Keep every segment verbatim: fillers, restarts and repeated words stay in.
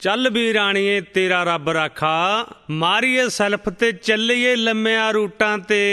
ਚੱਲ ਵੀ ਰਾਣੀਏ ਤੇਰਾ ਰੱਬ ਰਾਖਾ, ਮਾਰੀਏ ਸੈਲਫ ਤੇ ਚੱਲੀਏ ਲੰਮਿਆਂ ਰੂਟਾਂ ਤੇ।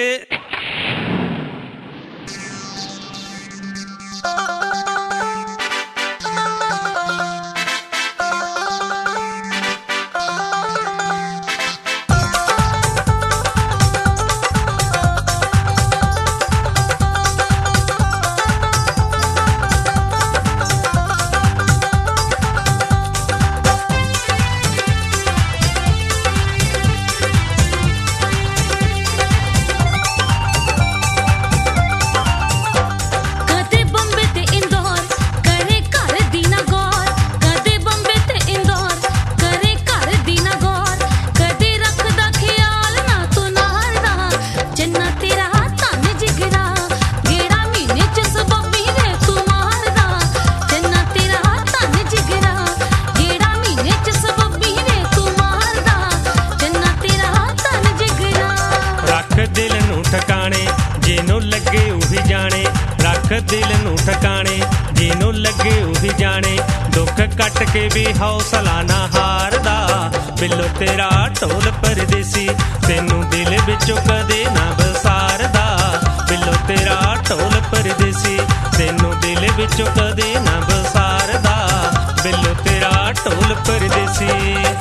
ठिकाने जिनू लगे उही जाने, रख दिल नू ठिकाने जिनू लगे उही जाने। दुख कट के भी हौसला ना हारदा, बिल्लो तेरा ढोल परदेसी तेनू दिल विचों कदे ना बसारदा। बिल्लो तेरा ढोल परदेसी तेनू दिल विचों कदे ना बसारदा। बिल्लो तेरा ढोल परदेसी।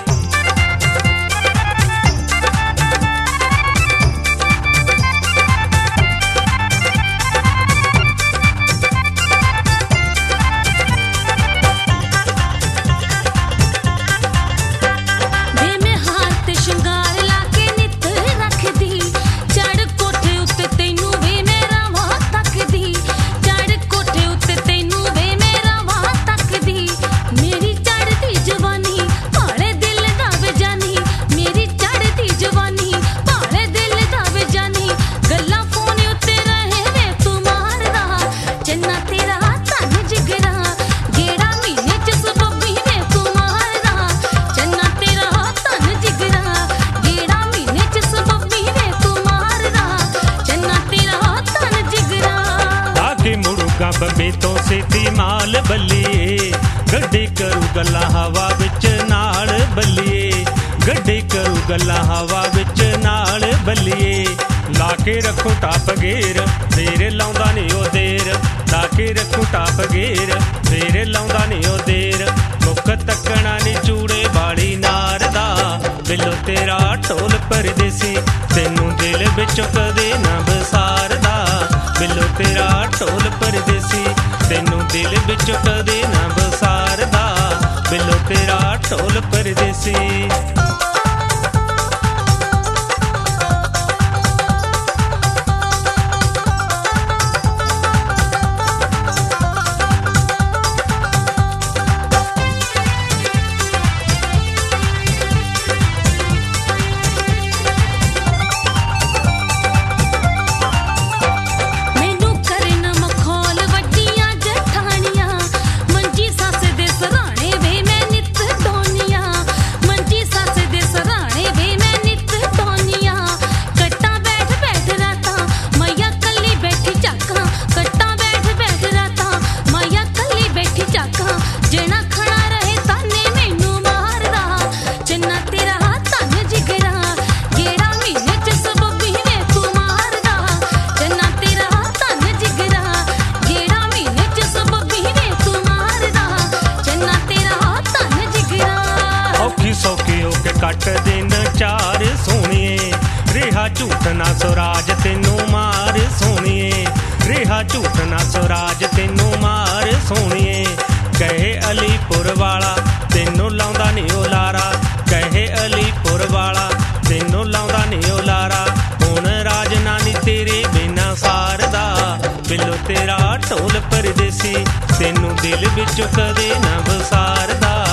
बंबे तो सीधी माल बल्लीए, गड्डी करू गल्ला हवा विच नाल बल्लीए। गड्डी करू गल्ला हवा विच नाल बल्लीए। ला के रखो टाप गेर देर लाउंदा नहीं ओ देर। ला के रखो टाप गेर देर लाउंदा नहीं ओ देर। मुख तकना नी चूड़े वाली नारदा, बिल्लो तेरा ढोल परदेसी तेनू दिल विचों कदे ना बसारदा। बिल्लो तेरा ढोल परदेसी तेनू दिल विचों कदे ना बसारदा। बिल्लो तेरा ढोल परदेसी। कट दिन चार सोनिए, रेहा झूठ ना स्वराज तेनू मार सोनिए। रेहा झूठ ना स्वराज तेनू मार सोनिए। कहे अलीपुर वाला तेनू लाउंदा नहीं ओ लारा। कहे अलीपुर वाला तेनू लाउंदा नहीं ओ लारा। हुण राज नानी तेरे बिना सारदा, बिल्लो तेरा ढोल परदेसी तेनू दिल विचों कदे ना बसारदा।